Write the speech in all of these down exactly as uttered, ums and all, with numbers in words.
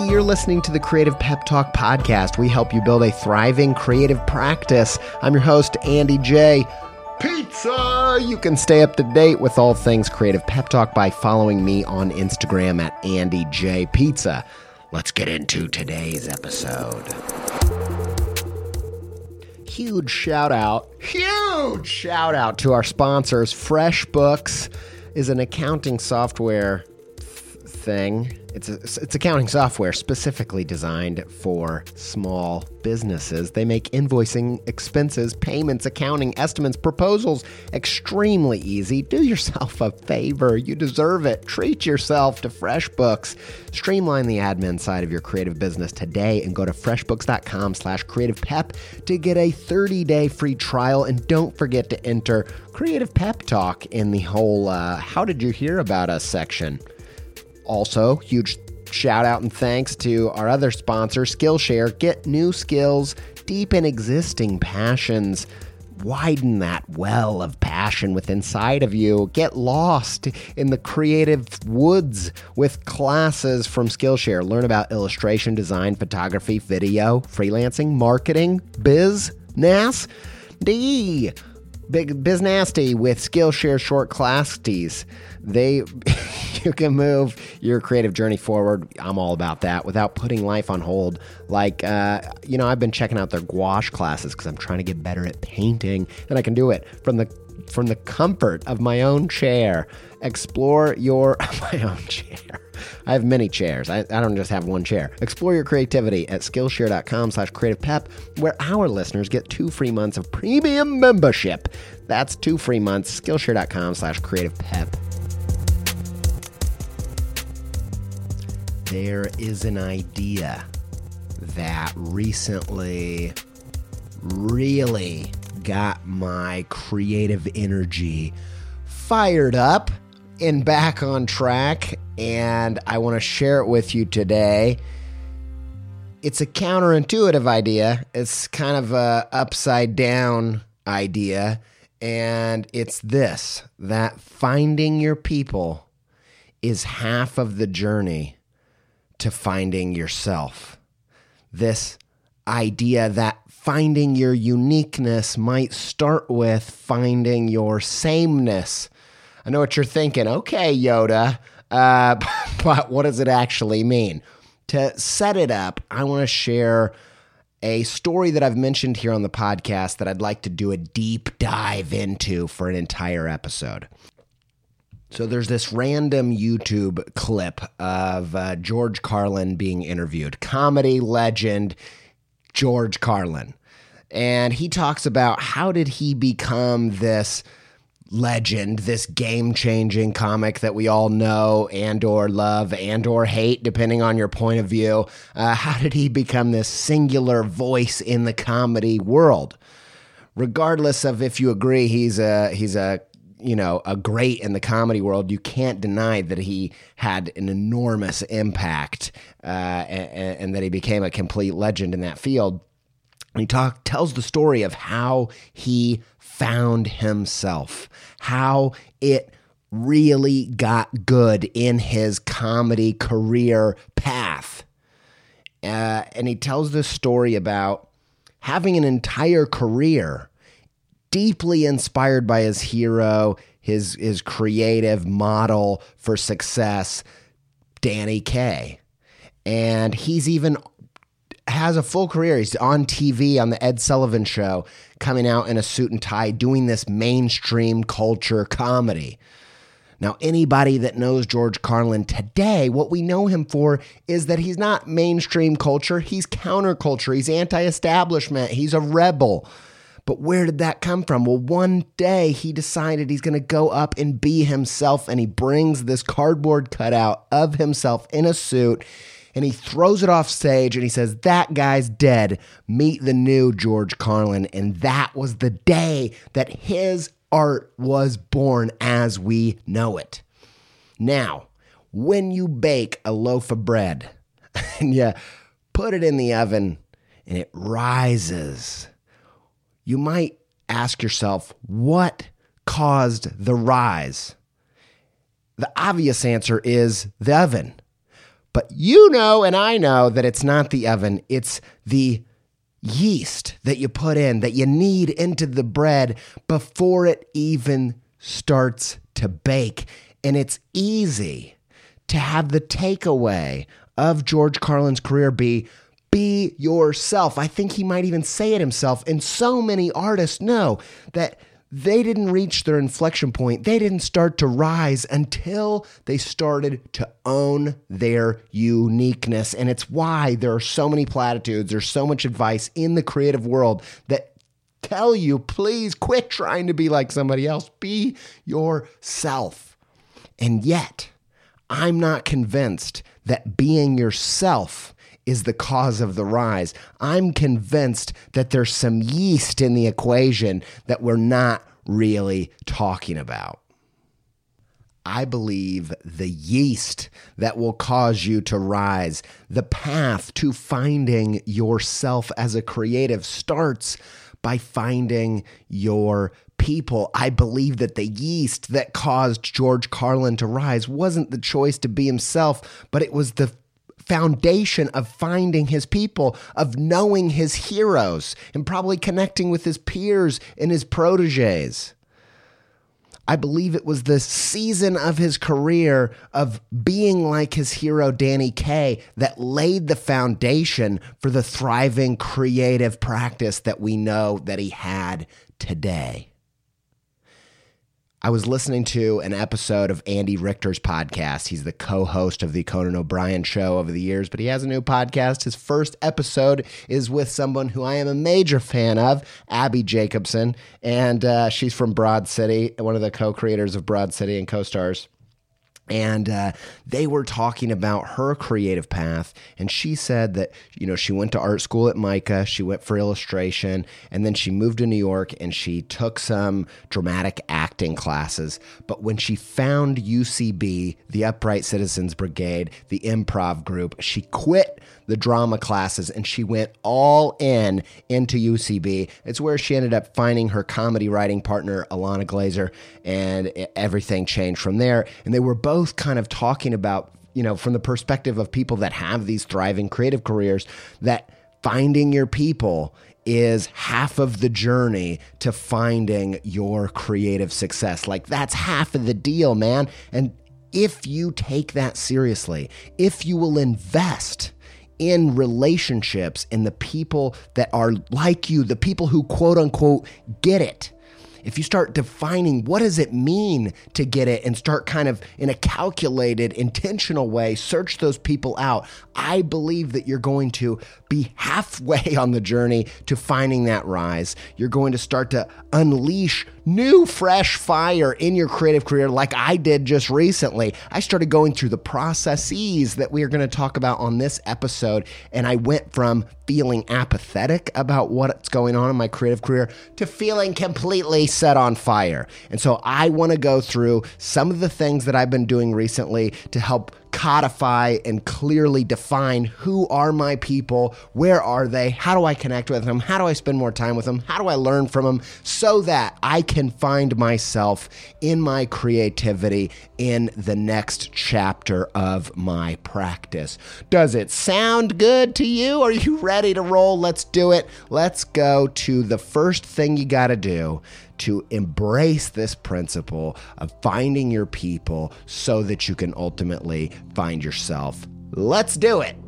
you're listening to the Creative Pep Talk podcast. We help you build a thriving creative practice. I'm your host, Andy J. Pizza! You can stay up to date with all things Creative Pep Talk by following me on Instagram at Andy J. Pizza. Let's get into today's episode. Huge shout out, huge shout out to our sponsors. FreshBooks is an accounting software thing. It's a, it's accounting software specifically designed for small businesses. They make invoicing, expenses, payments, accounting, estimates, proposals extremely easy. Do yourself a favor. You deserve it. Treat yourself to FreshBooks. Streamline the admin side of your creative business today and go to freshbooks.com slash creative pep to get a thirty-day free trial. And don't forget to enter Creative Pep Talk in the whole uh, How Did You Hear About Us section. Also, huge shout out and thanks to our other sponsor, Skillshare. Get new skills, deepen existing passions, widen that well of passion within inside of you. Get lost in the creative woods with classes from Skillshare. Learn about illustration, design, photography, video, freelancing, marketing, biz, nas, D. Big Biz Nasty with Skillshare short classes. They, you can move your creative journey forward. I'm all about that without putting life on hold. Like, uh, you know, I've been checking out their gouache classes because I'm trying to get better at painting, and I can do it from the from the comfort of my own chair. Explore your my own chair. I have many chairs. I, I don't just have one chair. Explore your creativity at Skillshare.com slash creative pep, where our listeners get two free months of premium membership. That's two free months. Skillshare.com slash creative pep. There is an idea that recently really got my creative energy fired up and back on track, and I want to share it with you today. It's a counterintuitive idea. It's kind of a upside down idea, and it's this, that finding your people is half of the journey to finding yourself. This idea that finding your uniqueness might start with finding your sameness. I know what you're thinking. Okay, Yoda, uh, but what does it actually mean? To set it up, I want to share a story that I've mentioned here on the podcast that I'd like to do a deep dive into for an entire episode. So there's this random YouTube clip of uh, George Carlin being interviewed. Comedy legend George Carlin. And he talks about how did he become this legend, this game-changing comic that we all know and or love and or hate, depending on your point of view. Uh, how did he become this singular voice in the comedy world? Regardless of if you agree he's a he's a you know a great in the comedy world, you can't deny that he had an enormous impact uh, and, and that he became a complete legend in that field. And he talk, tells the story of how he found himself, how it really got good in his comedy career path. Uh, and he tells this story about having an entire career deeply inspired by his hero, his, his creative model for success, Danny Kaye. And he's even has a full career. He's on T V on the Ed Sullivan Show, coming out in a suit and tie, doing this mainstream culture comedy. Now, anybody that knows George Carlin today, what we know him for is that he's not mainstream culture. He's counterculture. He's anti-establishment. He's a rebel. But where did that come from? Well, one day he decided he's going to go up and be himself, and he brings this cardboard cutout of himself in a suit, and he throws it off stage, and he says, "That guy's dead. Meet the new George Carlin." And that was the day that his art was born as we know it. Now, when you bake a loaf of bread and you put it in the oven and it rises, you might ask yourself, what caused the rise? The obvious answer is the oven. But you know and I know that it's not the oven, it's the yeast that you put in, that you knead into the bread before it even starts to bake. And it's easy to have the takeaway of George Carlin's career be, be yourself. I think he might even say it himself. And so many artists know that they didn't reach their inflection point. They didn't start to rise until they started to own their uniqueness. And it's why there are so many platitudes, there's so much advice in the creative world that tell you, please quit trying to be like somebody else. Be yourself. And yet, I'm not convinced that being yourself is the cause of the rise. I'm convinced that there's some yeast in the equation that we're not really talking about. I believe the yeast that will cause you to rise, the path to finding yourself as a creative starts by finding your people. I believe that the yeast that caused George Carlin to rise wasn't the choice to be himself, but it was the foundation of finding his people, of knowing his heroes, and probably connecting with his peers and his proteges. I believe it was the season of his career of being like his hero Danny Kaye that laid the foundation for the thriving creative practice that we know that he had today. I was listening to an episode of Andy Richter's podcast. He's the co-host of the Conan O'Brien Show over the years, but he has a new podcast. His first episode is with someone who I am a major fan of, Abbi Jacobson, and uh, she's from Broad City, one of the co-creators of Broad City and co-stars. And uh, they were talking about her creative path, and she said that, you know, she went to art school at MICA, she went for illustration, and then she moved to New York and she took some dramatic acting classes. But when she found U C B, the Upright Citizens Brigade, the improv group, she quit the drama classes and she went all in into U C B. It's where she ended up finding her comedy writing partner, Ilana Glazer, and everything changed from there. And they were both kind of talking about, you know, from the perspective of people that have these thriving creative careers, that finding your people is half of the journey to finding your creative success. Like, that's half of the deal, man. And if you take that seriously, if you will invest in relationships and the people that are like you, the people who quote unquote get it, if you start defining what does it mean to get it and start kind of in a calculated, intentional way, search those people out, I believe that you're going to be halfway on the journey to finding that rise. You're going to start to unleash new, fresh fire in your creative career like I did just recently. I started going through the processes that we are going to talk about on this episode, and I went from feeling apathetic about what's going on in my creative career to feeling completely set on fire. And so I want to go through some of the things that I've been doing recently to help codify and clearly define who are my people, where are they, how do I connect with them, how do I spend more time with them, how do I learn from them, so that I can find myself in my creativity in the next chapter of my practice. Does it sound good to you? Are you ready to roll? Let's do it. Let's go to the first thing you got to do to embrace this principle of finding your people so that you can ultimately find yourself. Let's do it.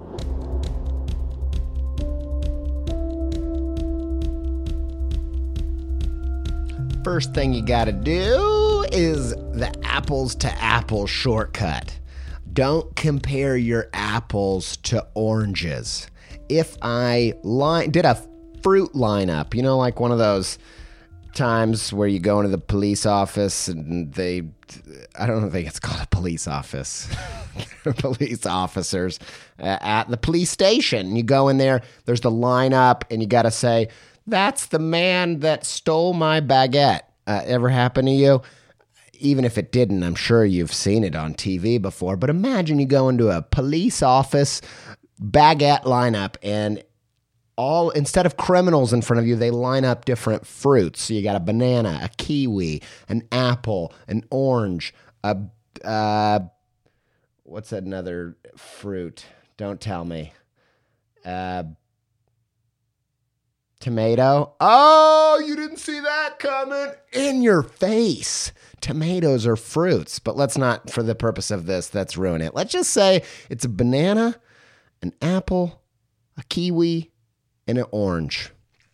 First thing you gotta do is the apples to apples shortcut. Don't compare your apples to oranges. If I line, did a fruit lineup, you know, like one of those times where you go into the police office and they, I don't think it's called a police office, police officers uh, at the police station. You go in there, there's the lineup, and you got to say, that's the man that stole my baguette. Uh, ever happen to you? Even if it didn't, I'm sure you've seen it on T V before, but imagine you go into a police office baguette lineup, and all, instead of criminals in front of you, they line up different fruits. So you got a banana, a kiwi, an apple, an orange, a, uh, what's another fruit? Don't tell me. Uh, tomato. Oh, you didn't see that coming. In your face. Tomatoes are fruits, but let's not, for the purpose of this, let's ruin it. Let's just say it's a banana, an apple, a kiwi, and an orange.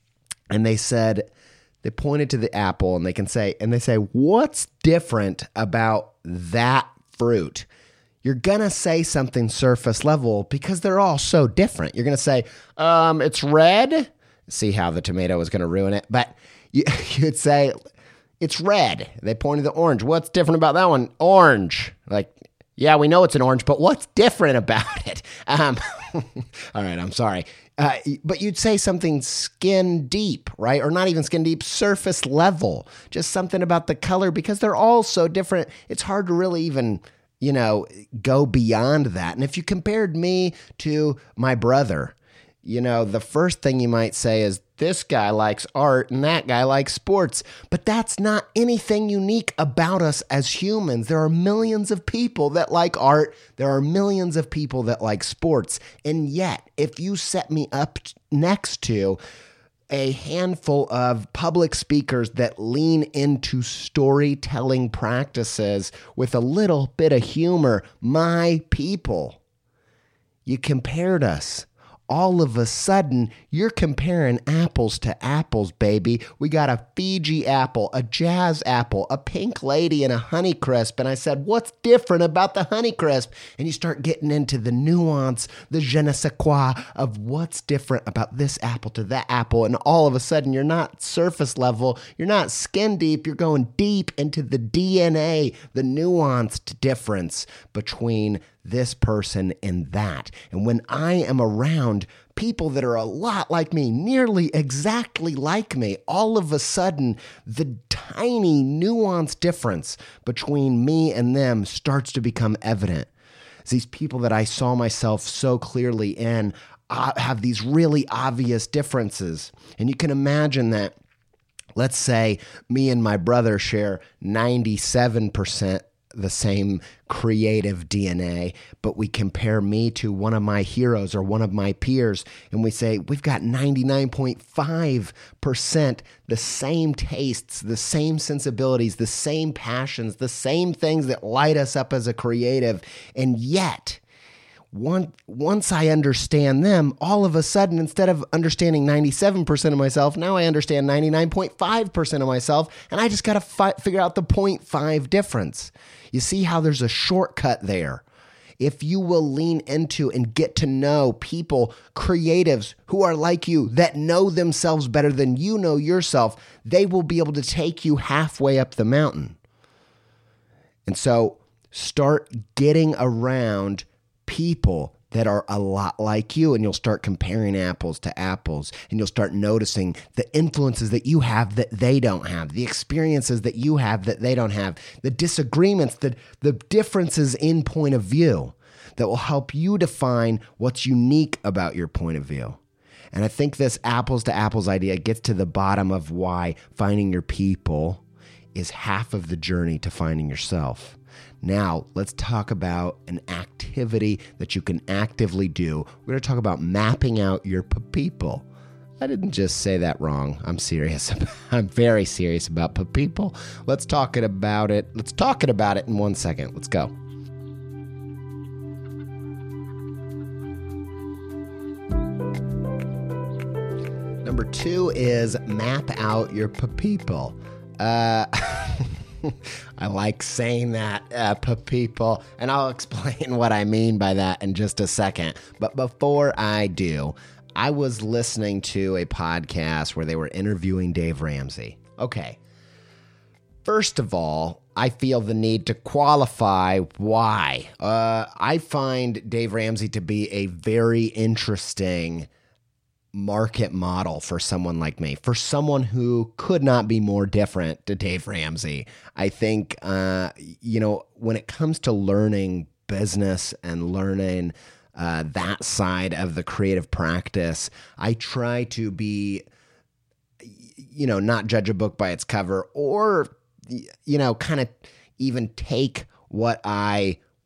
And they said, they pointed to the apple and they can say, and they say, what's different about that fruit? You're going to say something surface level because they're all so different. You're going to say, um, it's red. See how the tomato is going to ruin it. But you, you'd say, it's red. They pointed to the orange. What's different about that one? Orange. Like, yeah, we know it's an orange, but what's different about it? Um, all right, I'm sorry. Uh, but you'd say something skin deep, right? Or not even skin deep, surface level. Just something about the color because they're all so different. It's hard to really even, you know, go beyond that. And if you compared me to my brother, you know, the first thing you might say is this guy likes art and that guy likes sports. But that's not anything unique about us as humans. There are millions of people that like art. There are millions of people that like sports. And yet, if you set me up next to a handful of public speakers that lean into storytelling practices with a little bit of humor, my people, you compared us. All of a sudden, you're comparing apples to apples, baby. We got a Fiji apple, a jazz apple, a pink lady, and a Honeycrisp. And I said, what's different about the Honeycrisp? And you start getting into the nuance, the je ne sais quoi of what's different about this apple to that apple. And all of a sudden, you're not surface level. You're not skin deep. You're going deep into the D N A, the nuanced difference between this person and that. And when I am around people that are a lot like me, nearly exactly like me, all of a sudden, the tiny nuanced difference between me and them starts to become evident. It's these people that I saw myself so clearly in uh, have these really obvious differences. And you can imagine that, let's say me and my brother share ninety-seven percent the same creative D N A, but we compare me to one of my heroes or one of my peers, and we say we've got ninety-nine point five percent the same tastes, the same sensibilities, the same passions, the same things that light us up as a creative, and yet One, once I understand them, all of a sudden, instead of understanding ninety-seven percent of myself, now I understand ninety-nine point five percent of myself, and I just got to fi- figure out the zero point five difference. You see how there's a shortcut there. If you will lean into and get to know people, creatives who are like you, that know themselves better than you know yourself, they will be able to take you halfway up the mountain. And so start getting around people that are a lot like you, and you'll start comparing apples to apples, and you'll start noticing the influences that you have that they don't have, the experiences that you have that they don't have, the disagreements, the, the differences in point of view that will help you define what's unique about your point of view. And I think this apples to apples idea gets to the bottom of why finding your people is half of the journey to finding yourself. Now, let's talk about an activity that you can actively do. We're going to talk about mapping out your people. I didn't just say that wrong. I'm serious. I'm very serious about people. Let's talk it about it. Let's talk it about it in one second. Let's go. Number two is map out your people. Uh... I like saying that, uh, people, and I'll explain what I mean by that in just a second. But before I do, I was listening to a podcast where they were interviewing Dave Ramsey. Okay. First of all, I feel the need to qualify why. Uh, I find Dave Ramsey to be a very interesting market model for someone like me, for someone who could not be more different to Dave Ramsey. I think, uh, you know, when it comes to learning business and learning uh, that side of the creative practice, I try to be, you know, not judge a book by its cover, or, you know, kind of even take what I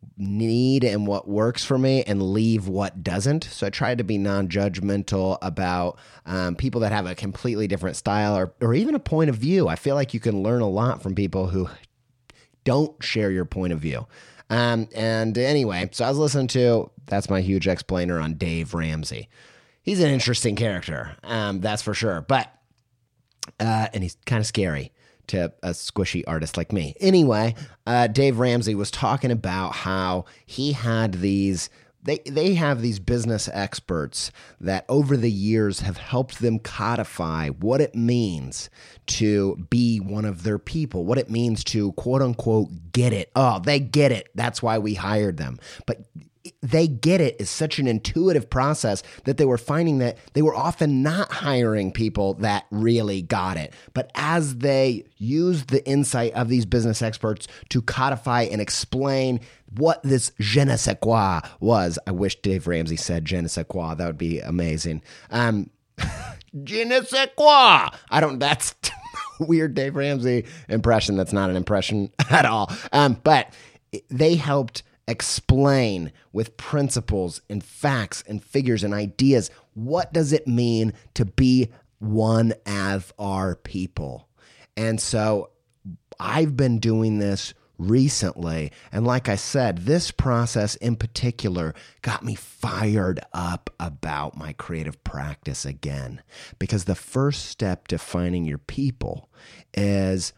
need and what works for me and leave what doesn't. So I try to be non-judgmental about um, people that have a completely different style or, or even a point of view. I feel like you can learn a lot from people who don't share your point of view. Um, and anyway, so I was listening to, that's my huge explainer on Dave Ramsey. He's an interesting character, um, that's for sure. But, uh, and he's kind of scary to a squishy artist like me. Anyway, uh, Dave Ramsey was talking about how he had these, they, they have these business experts that over the years have helped them codify what it means to be one of their people, what it means to quote unquote get it. Oh, they get it. That's why we hired them. But they get it is such an intuitive process that they were finding that they were often not hiring people that really got it. But as they used the insight of these business experts to codify and explain what this je ne sais quoi was, I wish Dave Ramsey said je ne sais quoi. That would be amazing. Um, je ne sais quoi. I don't, that's weird Dave Ramsey impression. That's not an impression at all. Um, but they helped explain with principles and facts and figures and ideas, what does it mean to be one of our people? And so I've been doing this recently. And like I said, this process in particular got me fired up about my creative practice again, because the first step to finding your people is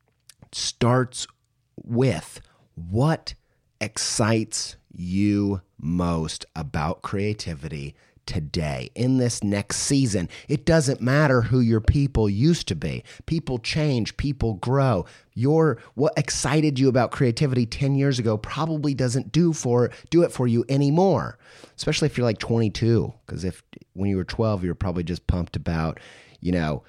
starts with what excites you most about creativity today in this next season. It doesn't matter who your people used to be. People change, people grow. Your what excited you about creativity ten years ago probably doesn't do for do it for you anymore. Especially if you're like twenty-two, because if when you were twelve, you were probably just pumped about, you know,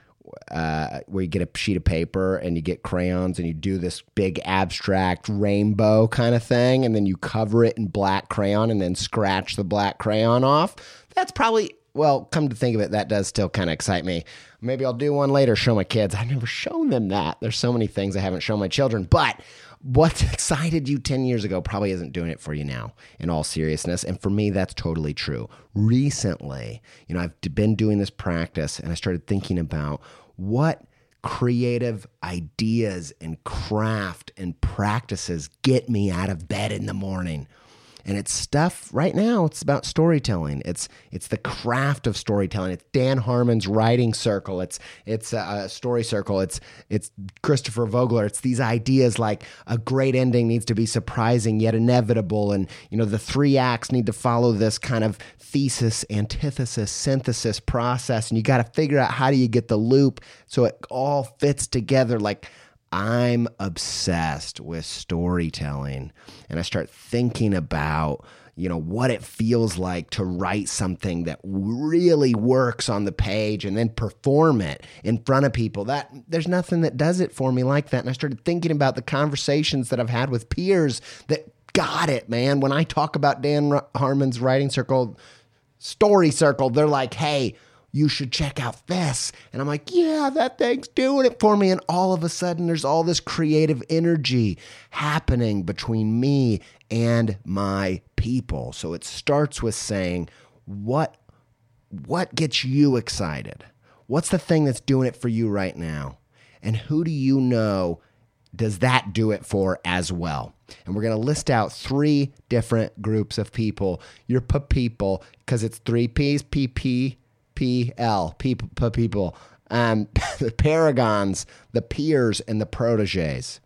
Uh, where you get a sheet of paper and you get crayons and you do this big abstract rainbow kind of thing, and then you cover it in black crayon and then scratch the black crayon off. That's probably, well, come to think of it, that does still kind of excite me. Maybe I'll do one later, show my kids. I've never shown them that. There's so many things I haven't shown my children, but what excited you ten years ago probably isn't doing it for you now, in all seriousness. And for me, that's totally true. Recently, you know, I've been doing this practice and I started thinking about what creative ideas and craft and practices get me out of bed in the morning. And it's stuff right now, it's about storytelling. It's it's the craft of storytelling. It's Dan Harmon's writing circle. It's it's a, a story circle. It's it's Christopher Vogler. It's these ideas like a great ending needs to be surprising yet inevitable. And, you know, the three acts need to follow this kind of thesis, antithesis, synthesis process. And you got to figure out how do you get the loop so it all fits together. Like, I'm obsessed with storytelling, and I start thinking about, you know, what it feels like to write something that really works on the page and then perform it in front of people. That there's nothing that does it for me like that. And I started thinking about the conversations that I've had with peers that got it, man. When I talk about Dan Harmon's writing circle, story circle, they're like, hey, you should check out this. And I'm like, yeah, that thing's doing it for me. And all of a sudden, there's all this creative energy happening between me and my people. So it starts with saying, what, what gets you excited? What's the thing that's doing it for you right now? And who do you know does that do it for as well? And we're going to list out three different groups of people. Your people, because it's three P's, P P, P L, people, people, um, the paragons, the peers, and the proteges.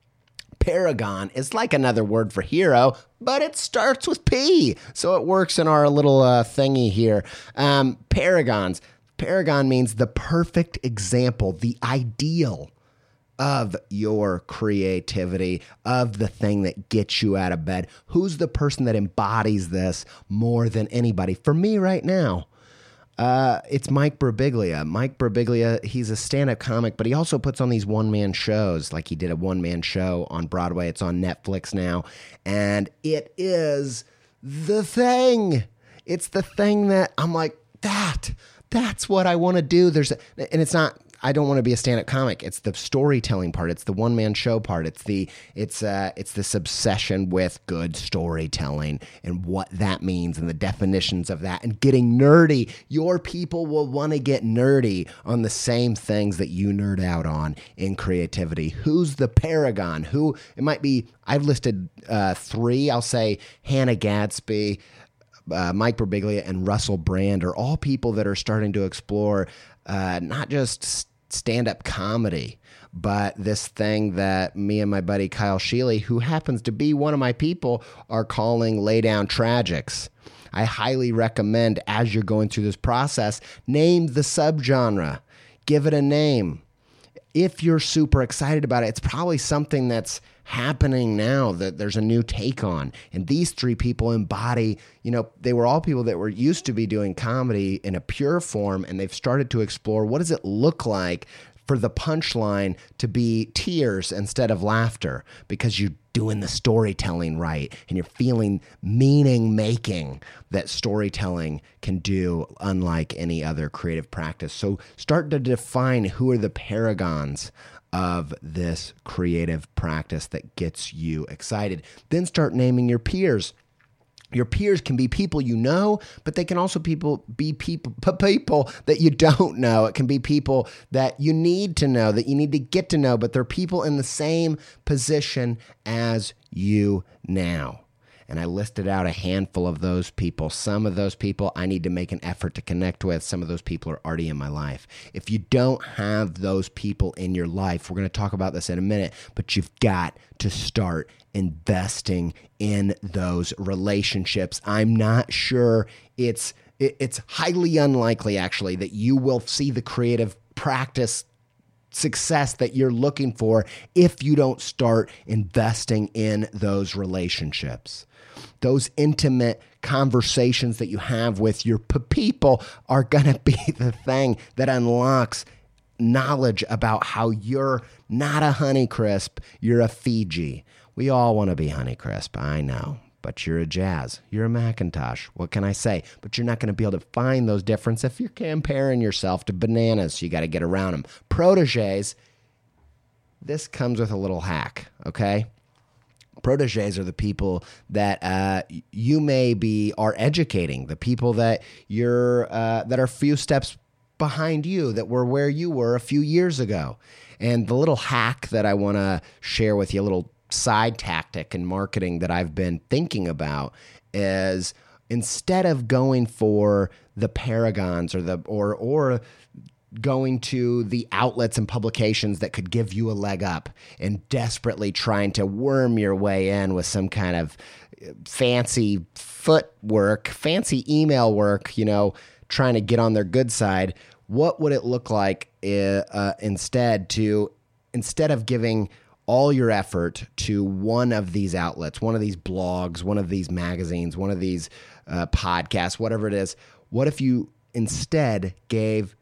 Paragon is like another word for hero, but it starts with P, so it works in our little uh, thingy here. Um, paragons. Paragon means the perfect example, the ideal of your creativity, of the thing that gets you out of bed. Who's the person that embodies this more than anybody? For me right now, Uh, it's Mike Birbiglia. Mike Birbiglia, he's a stand-up comic, but he also puts on these one-man shows. Like he did a one-man show on Broadway. It's on Netflix now. And it is the thing. It's the thing that I'm like, that, that's what I want to do. There's, a, and it's not, I don't want to be a stand-up comic. It's the storytelling part. It's the one-man show part. It's the it's uh it's this obsession with good storytelling and what that means and the definitions of that and getting nerdy. Your people will want to get nerdy on the same things that you nerd out on in creativity. Who's the paragon? Who it might be? I've listed uh, three. I'll say Hannah Gadsby, Uh, Mike Birbiglia, and Russell Brand are all people that are starting to explore uh, not just stand-up comedy, but this thing that me and my buddy Kyle Sheely, who happens to be one of my people, are calling lay down tragics. I highly recommend, as you're going through this process, name the subgenre, give it a name. If you're super excited about it, it's probably something that's happening now that there's a new take on. And these three people embody, you know, they were all people that were used to be doing comedy in a pure form, and they've started to explore what does it look like for the punchline to be tears instead of laughter, because you're doing the storytelling right and you're feeling meaning making that storytelling can do, unlike any other creative practice. So start to define who are the paragons of this creative practice that gets you excited. Then start naming your peers. Your peers can be people you know, but they can also people be people people that you don't know. It can be people that you need to know, that you need to get to know, but they're people in the same position as you now. And I listed out a handful of those people. Some of those people I need to make an effort to connect with. Some of those people are already in my life. If you don't have those people in your life, we're going to talk about this in a minute, but you've got to start investing in those relationships. I'm not sure it's it, it's highly unlikely, actually, that you will see the creative practice success that you're looking for if you don't start investing in those relationships. Those intimate conversations that you have with your p- people are going to be the thing that unlocks knowledge about how you're not a Honeycrisp, you're a Fiji. We all want to be Honeycrisp, I know, but you're a Jazz, you're a Macintosh. What can I say? But you're not going to be able to find those differences if you're comparing yourself to bananas, so you got to get around them. Proteges, this comes with a little hack, okay? Proteges are the people that uh, you may be are educating, the people that you're uh, that are a few steps behind you, that were where you were a few years ago. And the little hack that I want to share with you, a little side tactic in marketing that I've been thinking about, is instead of going for the paragons or the or or going to the outlets and publications that could give you a leg up and desperately trying to worm your way in with some kind of fancy footwork, fancy email work, you know, trying to get on their good side, what would it look like uh, instead to, instead of giving all your effort to one of these outlets, one of these blogs, one of these magazines, one of these uh, podcasts, whatever it is, what if you instead gave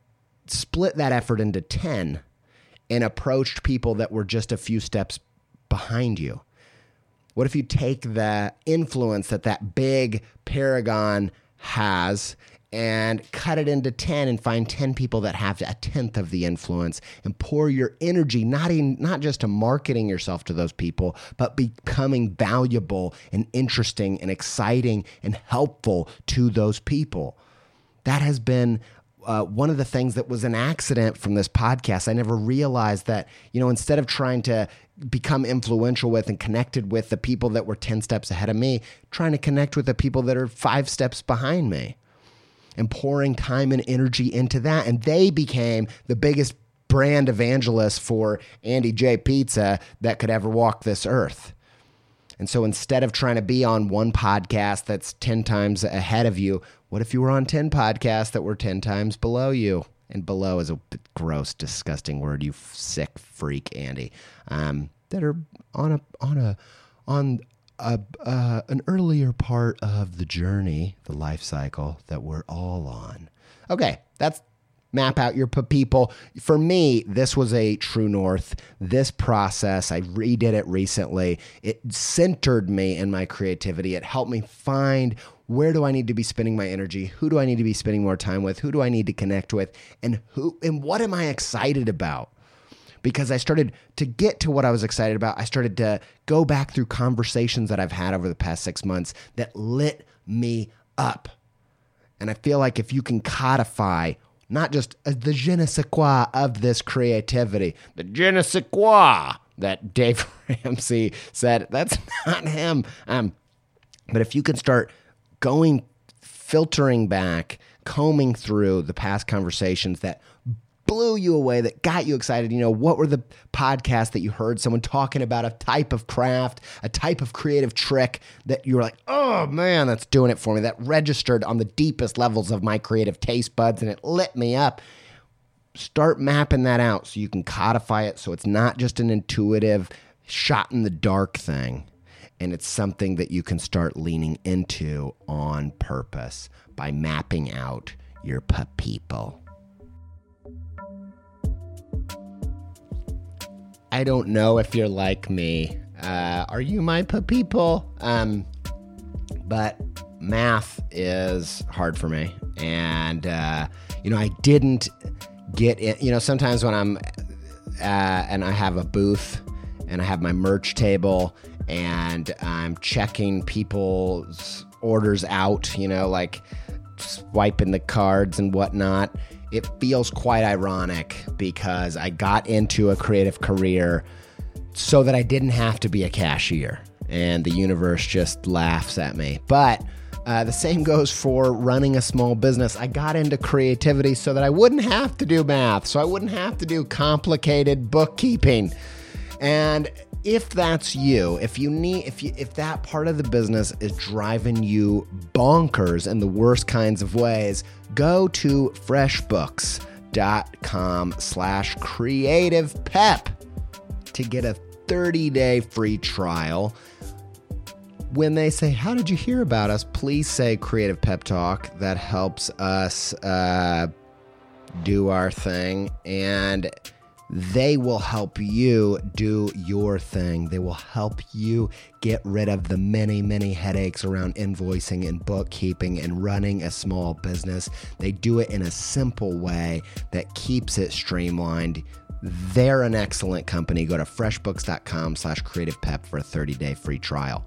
split that effort into ten and approached people that were just a few steps behind you? What if you take the influence that that big paragon has and cut it into ten and find ten people that have a tenth of the influence and pour your energy, not in, not just to marketing yourself to those people, but becoming valuable and interesting and exciting and helpful to those people? That has been Uh, one of the things that was an accident from this podcast. I never realized that, you know, instead of trying to become influential with and connected with the people that were ten steps ahead of me, trying to connect with the people that are five steps behind me and pouring time and energy into that. And they became the biggest brand evangelist for Andy J. Pizza that could ever walk this earth. And so instead of trying to be on one podcast that's ten times ahead of you, what if you were on ten podcasts that were ten times below you? And below is a gross, disgusting word, you sick freak, Andy. Um, that are on a on a on a uh, an earlier part of the journey, the life cycle that we're all on. Okay, that's map out your people. For me, this was a true north. This process, I redid it recently. It centered me in my creativity. It helped me find where do I need to be spending my energy? Who do I need to be spending more time with? Who do I need to connect with? And who and what am I excited about? Because I started to get to what I was excited about. I started to go back through conversations that I've had over the past six months that lit me up. And I feel like if you can codify not just the je ne sais quoi of this creativity, the je ne sais quoi that Dave Ramsey said, that's not him. Um, but if you can start going, filtering back, combing through the past conversations that blew you away, that got you excited. You know, what were the podcasts that you heard someone talking about a type of craft, a type of creative trick that you were like, oh man, that's doing it for me. That registered on the deepest levels of my creative taste buds and it lit me up. Start mapping that out so you can codify it so it's not just an intuitive shot in the dark thing. And it's something that you can start leaning into on purpose by mapping out your people. I don't know if you're like me. Uh, are you my people? Um, but math is hard for me. And, uh, you know, I didn't get in. You know, sometimes when I'm, uh, and I have a booth and I have my merch table and I'm checking people's orders out, you know, like swiping the cards and whatnot. It feels quite ironic because I got into a creative career so that I didn't have to be a cashier, and the universe just laughs at me. But uh, the same goes for running a small business. I got into creativity so that I wouldn't have to do math, so I wouldn't have to do complicated bookkeeping. And if that's you, if you need, if you, if that part of the business is driving you bonkers in the worst kinds of ways, go to freshbooks.com slash creative pep to get a thirty day free trial. When they say, how did you hear about us? Please say Creative Pep Talk. That helps us uh, do our thing. And they will help you do your thing. They will help you get rid of the many, many headaches around invoicing and bookkeeping and running a small business. They do it in a simple way that keeps it streamlined. They're an excellent company. Go to freshbooks.com slash creative pep for a thirty day free trial.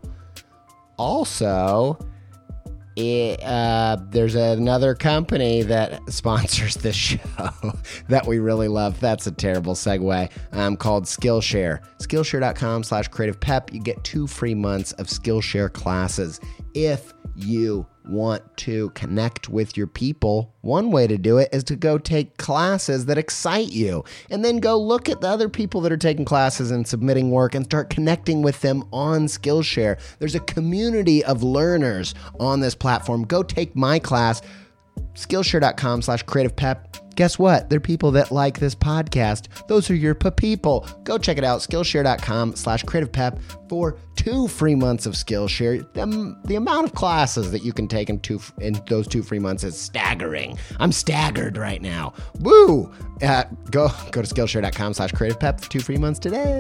Also, It, uh, there's another company that sponsors this show that we really love. That's a terrible segue. Um, called Skillshare. Skillshare.com slash creative pep. You get two free months of Skillshare classes. If you want to connect with your people, one way to do it is to go take classes that excite you, and then go look at the other people that are taking classes and submitting work and start connecting with them on Skillshare. There's a community of learners on this platform. Go take my class, Skillshare.com slash creative pep. Guess what? They're people that like this podcast. Those are your people. Go check it out, Skillshare.com slash creative pep for two free months of Skillshare. The, the amount of classes that you can take in, two, in those two free months is staggering. I'm staggered right now. Woo! Uh, go, go to Skillshare.com slash creative pep for two free months today.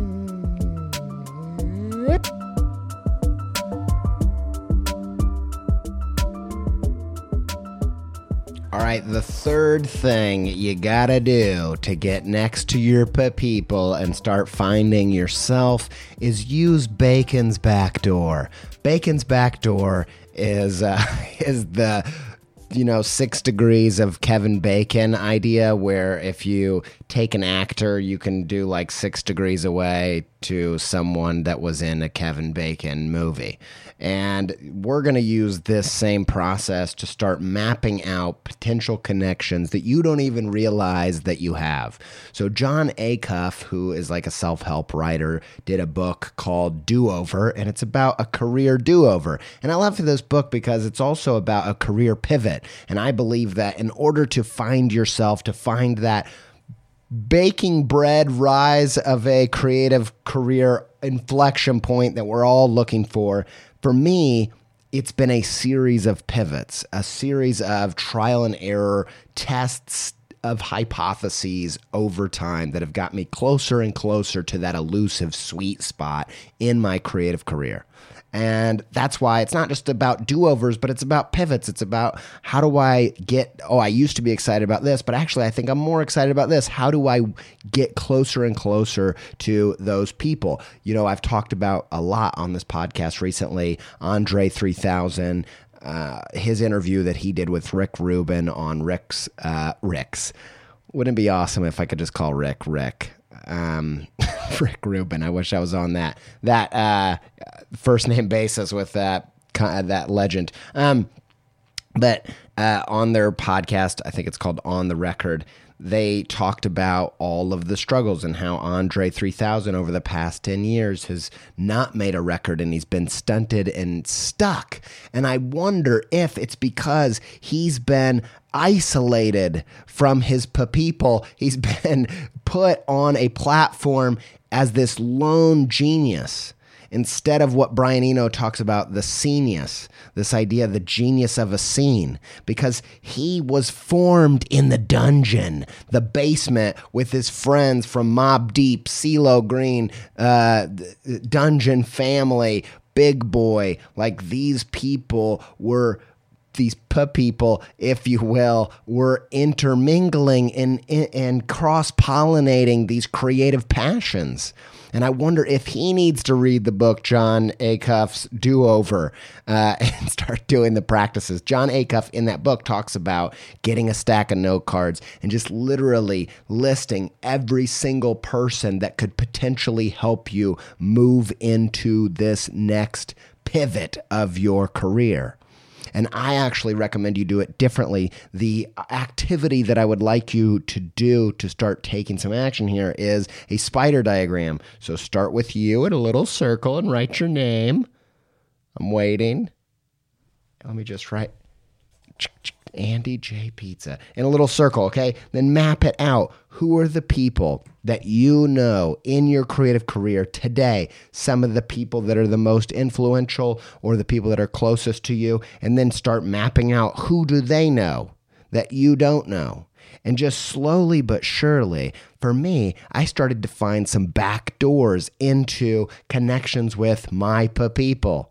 All right, the third thing you gotta do to get next to your people and start finding yourself is use Bacon's Backdoor. Bacon's Backdoor is uh, is the you know six degrees of Kevin Bacon idea, where if you take an actor, you can do like six degrees away to someone that was in a Kevin Bacon movie. And we're going to use this same process to start mapping out potential connections that you don't even realize that you have. So John Acuff, who is like a self-help writer, did a book called Do-Over, and it's about a career do-over. And I love this book because it's also about a career pivot. And I believe that in order to find yourself, to find that baking bread rise of a creative career inflection point that we're all looking for, for me, it's been a series of pivots, a series of trial and error tests of hypotheses over time that have got me closer and closer to that elusive sweet spot in my creative career. And that's why it's not just about do-overs, but it's about pivots. It's about how do I get, oh, I used to be excited about this, but actually I think I'm more excited about this. How do I get closer and closer to those people? You know, I've talked about a lot on this podcast recently, Andre three thousand, uh, his interview that he did with Rick Rubin on Rick's, uh, Rick's. Wouldn't it be awesome if I could just call Rick, Rick? Um, Rick Rubin. I wish I was on that that uh, first name basis with that that legend. Um, but uh, on their podcast, I think it's called On the Record, they talked about all of the struggles and how Andre three thousand over the past ten years has not made a record and he's been stunted and stuck. And I wonder if it's because he's been isolated from his people. He's been put on a platform as this lone genius instead of what Brian Eno talks about, the scenius, this idea, the genius of a scene, because he was formed in the dungeon, the basement with his friends from Mobb Deep, CeeLo Green, uh, Dungeon Family, Big Boy. Like these people were these people, if you will, were intermingling and, and cross-pollinating these creative passions. And I wonder if he needs to read the book Jon Acuff's Do-Over uh, and start doing the practices. Jon Acuff in that book talks about getting a stack of note cards and just literally listing every single person that could potentially help you move into this next pivot of your career. And I actually recommend you do it differently. The activity that I would like you to do to start taking some action here is a spider diagram. So start with you in a little circle and write your name. I'm waiting. Let me just write Andy J. Pizza in a little circle, okay? Then map it out. Who are the people that you know in your creative career today? Some of the people that are the most influential or the people that are closest to you, and then start mapping out who do they know that you don't know. And just slowly but surely, for me, I started to find some back doors into connections with my people.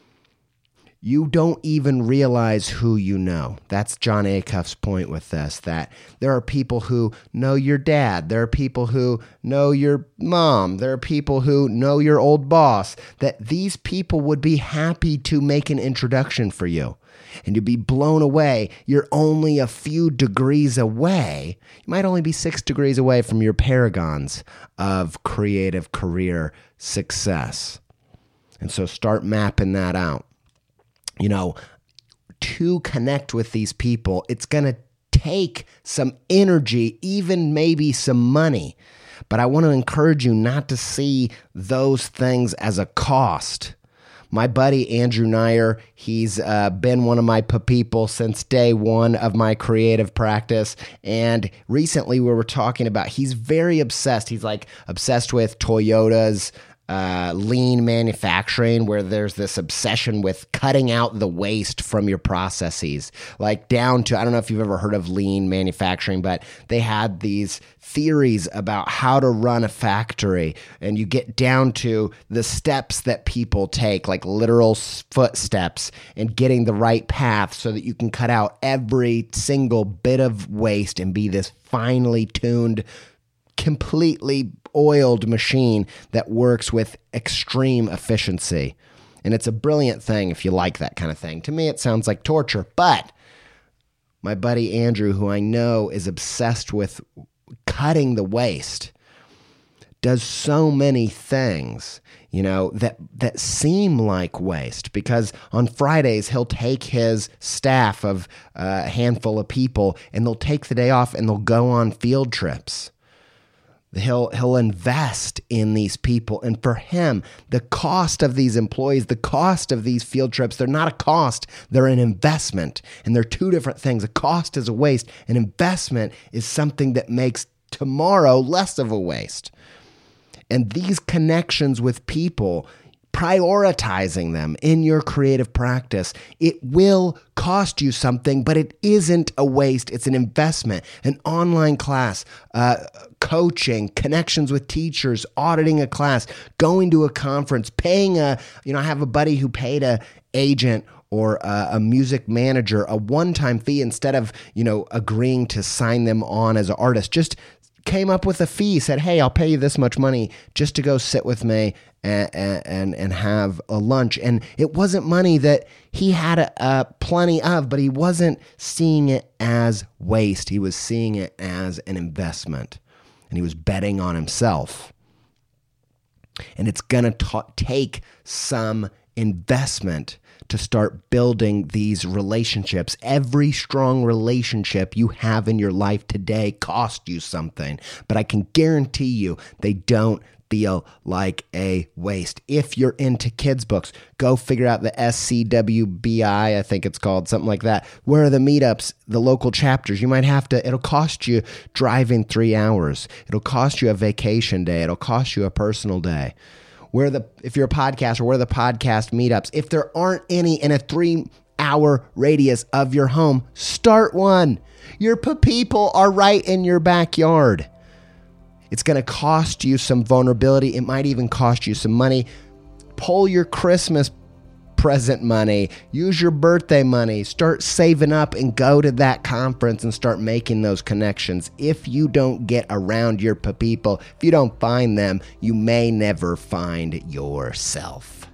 You don't even realize who you know. That's Jon Acuff's point with this, that there are people who know your dad. There are people who know your mom. There are people who know your old boss, that these people would be happy to make an introduction for you. And you'd be blown away. You're only a few degrees away. You might only be six degrees away from your paragons of creative career success. And so start mapping that out. You know, to connect with these people, it's going to take some energy, even maybe some money. But I want to encourage you not to see those things as a cost. My buddy Andrew Neyer, he's uh, been one of my people since day one of my creative practice. And recently we were talking about, he's very obsessed. He's like obsessed with Toyota's Uh, lean manufacturing, where there's this obsession with cutting out the waste from your processes, like down to, I don't know if you've ever heard of lean manufacturing, but they had these theories about how to run a factory, and you get down to the steps that people take, like literal footsteps, and getting the right path so that you can cut out every single bit of waste and be this finely tuned, completely oiled machine that works with extreme efficiency. And it's a brilliant thing if you like that kind of thing. To me, it sounds like torture, but my buddy Andrew, who I know is obsessed with cutting the waste, does so many things, you know, that that seem like waste, because on Fridays he'll take his staff of uh, a handful of people and they'll take the day off and they'll go on field trips. He'll he'll invest in these people. And for him, the cost of these employees, the cost of these field trips, they're not a cost, they're an investment. And they're two different things. A cost is a waste. An investment is something that makes tomorrow less of a waste. And these connections with people prioritizing them in your creative practice. It will cost you something, but it isn't a waste. It's an investment. An online class, uh, coaching, connections with teachers, auditing a class, going to a conference, paying a, you know, I have a buddy who paid a agent or a, a music manager a one-time fee instead of, you know, agreeing to sign them on as an artist. Just came up with a fee, said, hey, I'll pay you this much money just to go sit with me and and, and have a lunch. And it wasn't money that he had a, a plenty of, but he wasn't seeing it as waste. He was seeing it as an investment, and he was betting on himself. And it's going to ta- take some investment to start building these relationships. Every strong relationship you have in your life today cost you something, but I can guarantee you they don't feel like a waste. If you're into kids books, go figure out the S C W B I, I think it's called, something like that. Where are the meetups, the local chapters? You might have to, it'll cost you driving three hours. It'll cost you a vacation day. It'll cost you a personal day. Where the, if you're a podcaster, where are the podcast meetups? If there aren't any in a three hour radius of your home, start one. Your people are right in your backyard. It's going to cost you some vulnerability. It might even cost you some money. Pull your Christmas present money. Use your birthday money. Start saving up and go to that conference and start making those connections. If you don't get around your people, if you don't find them, you may never find yourself.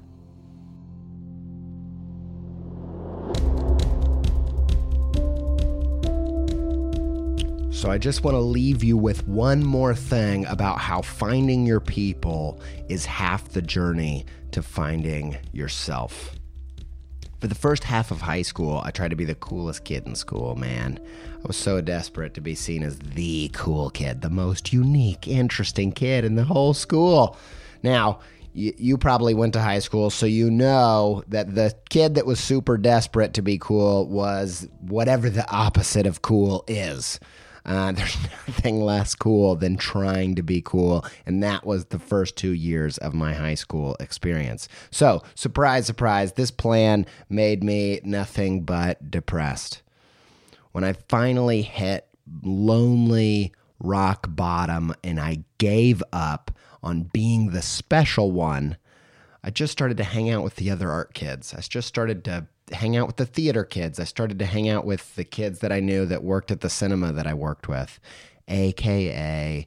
So I just want to leave you with one more thing about how finding your people is half the journey to finding yourself. For the first half of high school, I tried to be the coolest kid in school, man. I was so desperate to be seen as the cool kid, the most unique, interesting kid in the whole school. Now, you, you probably went to high school, so you know that the kid that was super desperate to be cool was whatever the opposite of cool is. Uh, there's nothing less cool than trying to be cool, and that was the first two years of my high school experience. So, surprise, surprise, this plan made me nothing but depressed. When I finally hit lonely rock bottom and I gave up on being the special one, I just started to hang out with the other art kids. I just started to hang out with the theater kids. I started to hang out with the kids that I knew that worked at the cinema that I worked with, A K A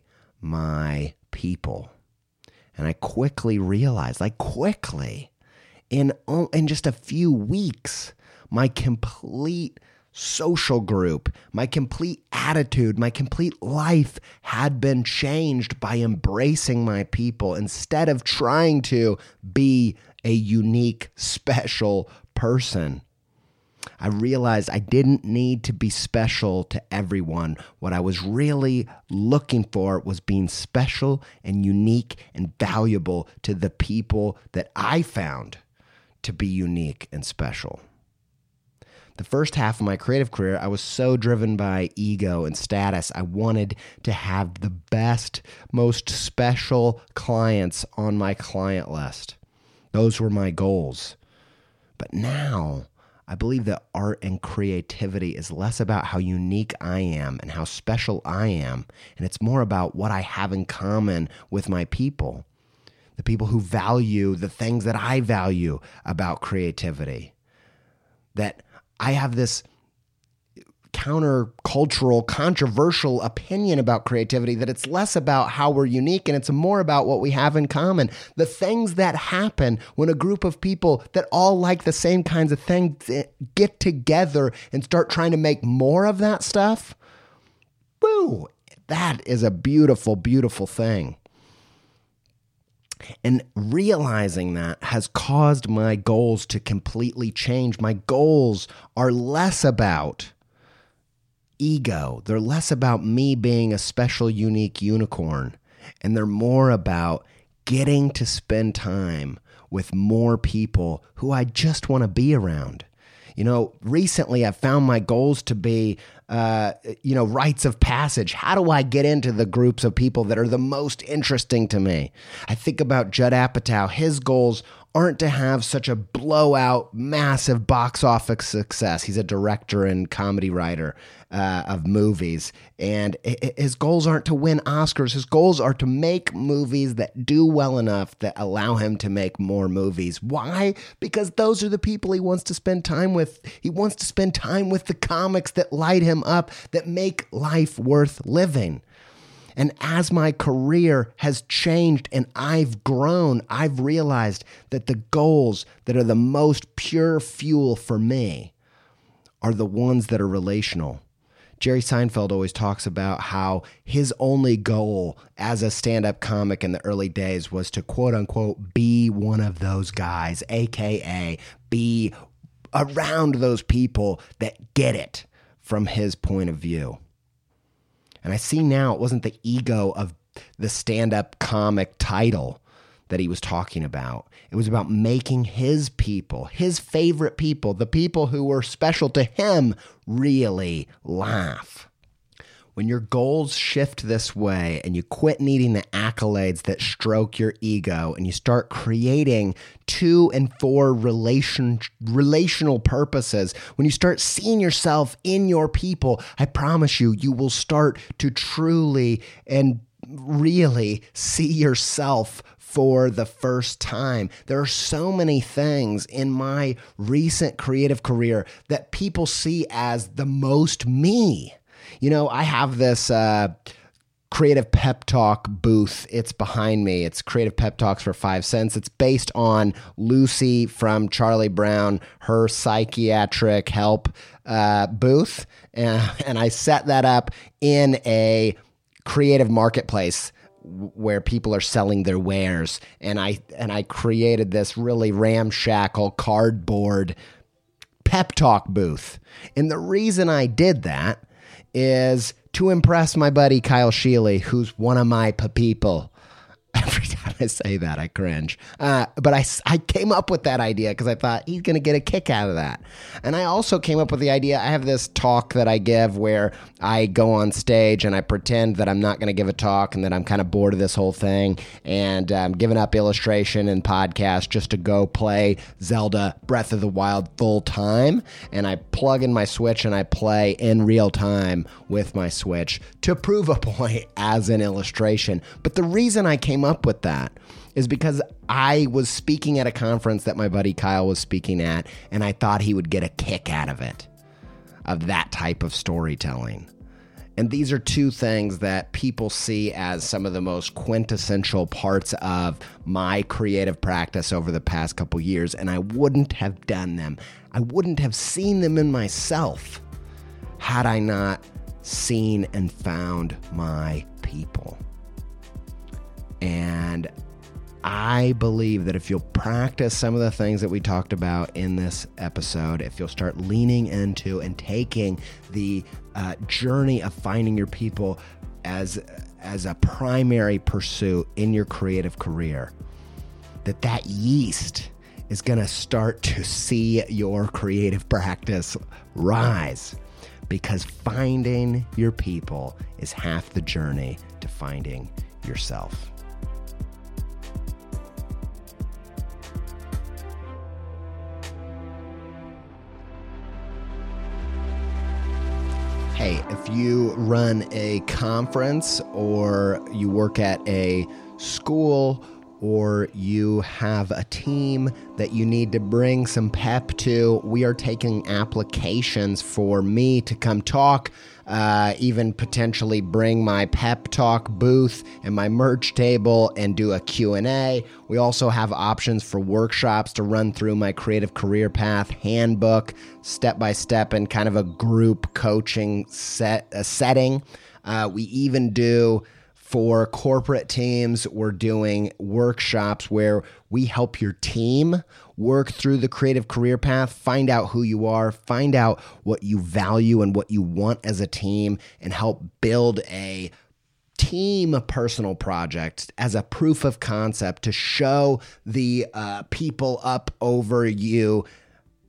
my people. And I quickly realized, like quickly, in, in just a few weeks, my complete social group, my complete attitude, my complete life had been changed by embracing my people instead of trying to be a unique, special person. I realized I didn't need to be special to everyone. What I was really looking for was being special and unique and valuable to the people that I found to be unique and special. The first half of my creative career, I was so driven by ego and status. I wanted to have the best, most special clients on my client list. Those were my goals. But now, I believe that art and creativity is less about how unique I am and how special I am, and it's more about what I have in common with my people, the people who value the things that I value about creativity. That I have this countercultural, controversial opinion about creativity, that it's less about how we're unique and it's more about what we have in common. The things that happen when a group of people that all like the same kinds of things get together and start trying to make more of that stuff. Woo! That is a beautiful, beautiful thing. And realizing that has caused my goals to completely change. My goals are less about ego. They're less about me being a special, unique unicorn. And they're more about getting to spend time with more people who I just want to be around. You know, recently I found my goals to be uh, you know, rites of passage. How do I get into the groups of people that are the most interesting to me? I think about Judd Apatow. His goals aren't to have such a blowout, massive box office success. He's a director and comedy writer uh, of movies. And his goals aren't to win Oscars. His goals are to make movies that do well enough that allow him to make more movies. Why? Because those are the people he wants to spend time with. He wants to spend time with the comics that light him up, that make life worth living. And as my career has changed and I've grown, I've realized that the goals that are the most pure fuel for me are the ones that are relational. Jerry Seinfeld always talks about how his only goal as a stand-up comic in the early days was to quote unquote be one of those guys, A K A be around those people that get it from his point of view. And I see now it wasn't the ego of the stand-up comic title that he was talking about. It was about making his people, his favorite people, the people who were special to him, really laugh. When your goals shift this way and you quit needing the accolades that stroke your ego and you start creating two and four relation, relational purposes, when you start seeing yourself in your people, I promise you, you will start to truly and really see yourself for the first time. There are so many things in my recent creative career that people see as the most me. You know, I have this uh, Creative Pep Talk booth. It's behind me. It's Creative Pep Talks for five cents. It's based on Lucy from Charlie Brown, her psychiatric help uh, booth. And, and I set that up in a creative marketplace where people are selling their wares. And I and I created this really ramshackle cardboard pep talk booth. And the reason I did that is to impress my buddy Kyle Sheely, who's one of my people. Every time I say that, I cringe. Uh, but I, I came up with that idea because I thought he's going to get a kick out of that. And I also came up with the idea, I have this talk that I give where I go on stage and I pretend that I'm not going to give a talk and that I'm kind of bored of this whole thing and I'm um, giving up illustration and podcast just to go play Zelda Breath of the Wild full time. And I plug in my Switch and I play in real time with my Switch to prove a point as an illustration. But the reason I came up with that is because I was speaking at a conference that my buddy Kyle was speaking at, and I thought he would get a kick out of it, of that type of storytelling. And these are two things that people see as some of the most quintessential parts of my creative practice over the past couple years, and I wouldn't have done them. I wouldn't have seen them in myself had I not seen and found my people. And I believe that if you'll practice some of the things that we talked about in this episode, if you'll start leaning into and taking the uh, journey of finding your people as as a primary pursuit in your creative career, that that yeast is going to start to see your creative practice rise. Because finding your people is half the journey to finding yourself. Hey, if you run a conference or you work at a school or you have a team that you need to bring some pep to, we are taking applications for me to come talk, uh, even potentially bring my pep talk booth and my merch table and do a Q and A. We also have options for workshops to run through my creative career path handbook, step-by-step in kind of a group coaching set a setting. Uh, we even do... For corporate teams, we're doing workshops where we help your team work through the creative career path, find out who you are, find out what you value and what you want as a team, and help build a team personal project as a proof of concept to show the uh, people up over you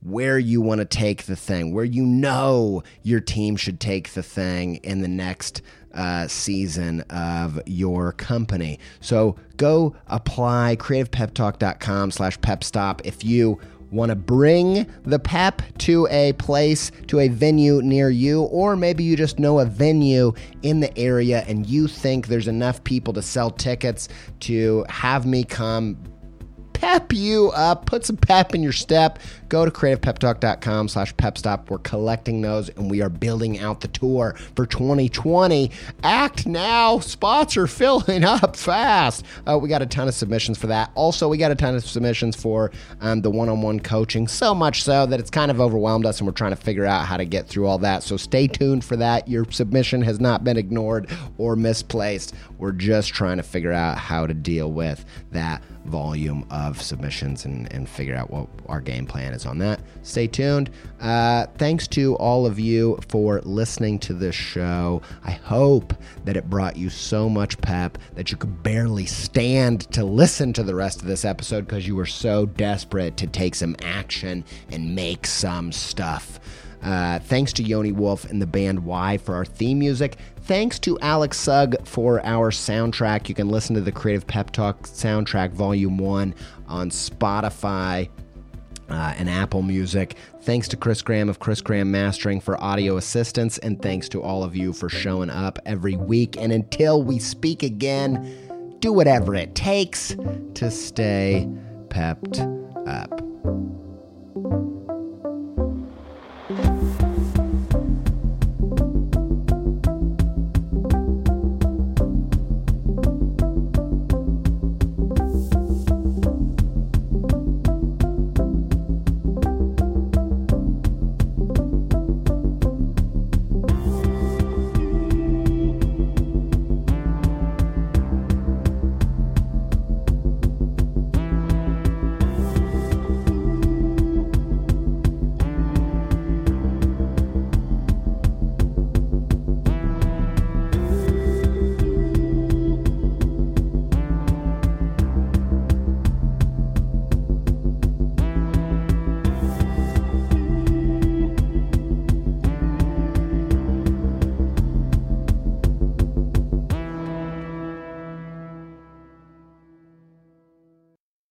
where you want to take the thing, where you know your team should take the thing in the next uh, season of your company. So go apply creativepeptalk.com slash pepstop if you want to bring the pep to a place, to a venue near you, or maybe you just know a venue in the area and you think there's enough people to sell tickets to have me come pep you up, put some pep in your step. Go to creativepeptalk.com slash pepstop. We're collecting those and we are building out the tour for twenty twenty. Act now. Spots are filling up fast. Uh, we got a ton of submissions for that. Also, we got a ton of submissions for um, the one-on-one coaching, so much so that it's kind of overwhelmed us and we're trying to figure out how to get through all that. So stay tuned for that. Your submission has not been ignored or misplaced. We're just trying to figure out how to deal with that volume of submissions and, and figure out what our game plan is on that. Stay tuned. Uh, thanks to all of you for listening to this show. I hope that it brought you so much pep that you could barely stand to listen to the rest of this episode because you were so desperate to take some action and make some stuff. Uh, thanks to Yoni Wolf and the band Y for our theme music. Thanks to Alex Sugg for our soundtrack. You can listen to the Creative Pep Talk soundtrack Volume one on Spotify uh, and Apple Music. Thanks to Chris Graham of Chris Graham Mastering for audio assistance. And thanks to all of you for showing up every week. And until we speak again, do whatever it takes to stay pepped up.